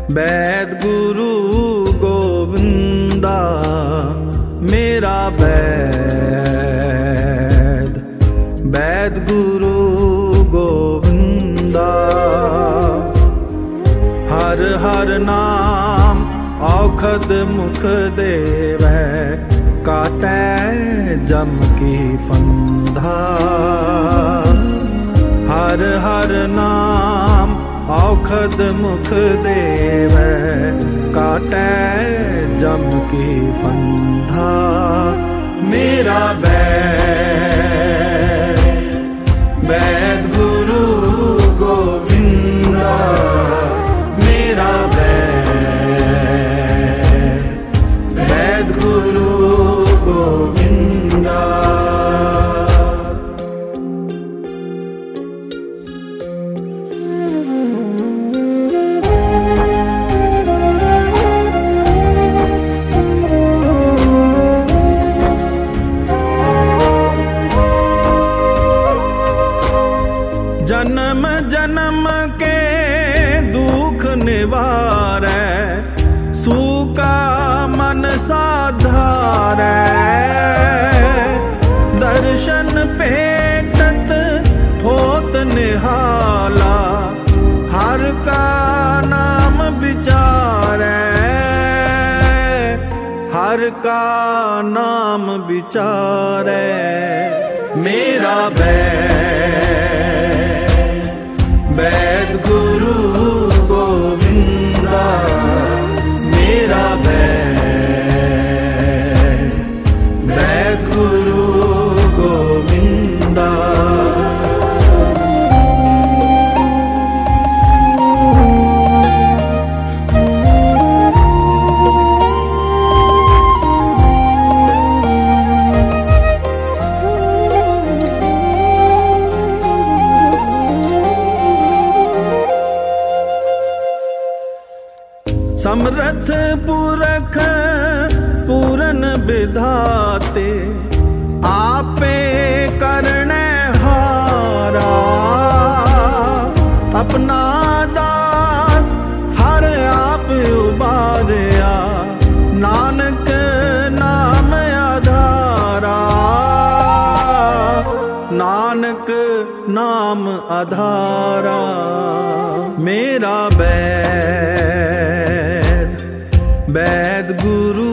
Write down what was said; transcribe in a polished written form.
वैद गुरु गोविंदा मेरा वैद, वैद गुरु गोविंदा। हर हर नाम औखद मुख देवै, काटै जम की फंदा। हर हर नाम औखद मुख देवै, काटै जम की फंदा। मेरा वैद, वैद गुरु गोविंदा मेरा वैद, वैद गुरु गोविंदा। जन्म जन्म के दुख निवारै, सूका मन साधारै। दर्शन पेटत होत निहाला, हर का नाम विचारै। हर का नाम विचारै मेरा वैद गुरु गोविंदा मेरा वैद, वैद गुरु गोविंदा। समरथ पुरख पूरन विधाते, आपे करने हारा। अपना दास हर आप उबारया, नानक नाम आधारा। नानक नाम आधारा मेरा वैद, वैद गुरु